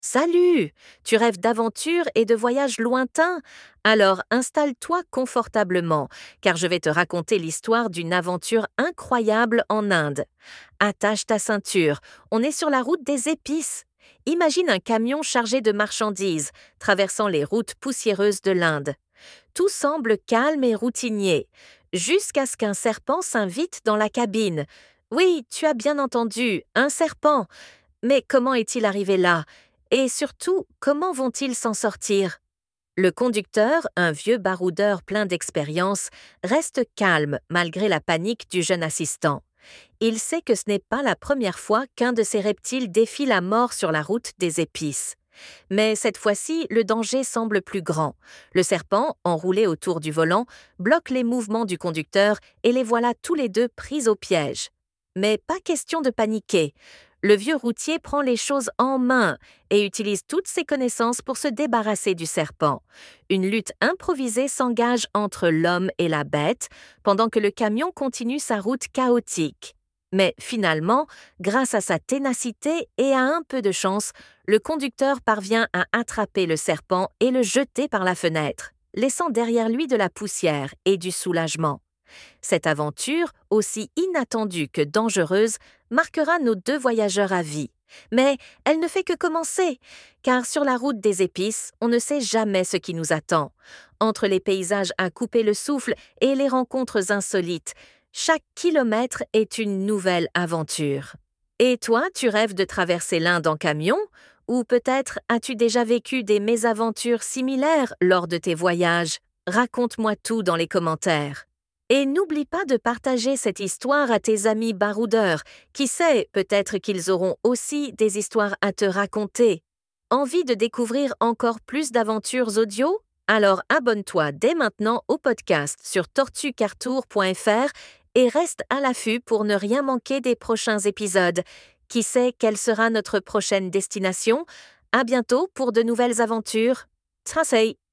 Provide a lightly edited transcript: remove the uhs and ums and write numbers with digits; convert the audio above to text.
Salut! Tu rêves d'aventures et de voyages lointains? Alors installe-toi confortablement, car je vais te raconter l'histoire d'une aventure incroyable en Inde. Attache ta ceinture, on est sur la route des épices. Imagine un camion chargé de marchandises, traversant les routes poussiéreuses de l'Inde. Tout semble calme et routinier, jusqu'à ce qu'un serpent s'invite dans la cabine. Oui, tu as bien entendu, un serpent. Mais comment est-il arrivé là? Et surtout, comment vont-ils s'en sortir? Le conducteur, un vieux baroudeur plein d'expérience, reste calme malgré la panique du jeune assistant. Il sait que ce n'est pas la première fois qu'un de ces reptiles défie la mort sur la route des épices. Mais cette fois-ci, le danger semble plus grand. Le serpent, enroulé autour du volant, bloque les mouvements du conducteur et les voilà tous les deux pris au piège. Mais pas question de paniquer. Le vieux routier prend les choses en main et utilise toutes ses connaissances pour se débarrasser du serpent. Une lutte improvisée s'engage entre l'homme et la bête, pendant que le camion continue sa route chaotique. Mais finalement, grâce à sa ténacité et à un peu de chance, le conducteur parvient à attraper le serpent et le jeter par la fenêtre, laissant derrière lui de la poussière et du soulagement. Cette aventure, aussi inattendue que dangereuse, marquera nos deux voyageurs à vie. Mais elle ne fait que commencer, car sur la route des épices, on ne sait jamais ce qui nous attend. Entre les paysages à couper le souffle et les rencontres insolites, chaque kilomètre est une nouvelle aventure. Et toi, tu rêves de traverser l'Inde en camion? Ou peut-être as-tu déjà vécu des mésaventures similaires lors de tes voyages? Raconte-moi tout dans les commentaires. Et n'oublie pas de partager cette histoire à tes amis baroudeurs. Qui sait, peut-être qu'ils auront aussi des histoires à te raconter. Envie de découvrir encore plus d'aventures audio? Alors abonne-toi dès maintenant au podcast sur tortuecartour.fr et reste à l'affût pour ne rien manquer des prochains épisodes. Qui sait quelle sera notre prochaine destination? À bientôt pour de nouvelles aventures. Tracé!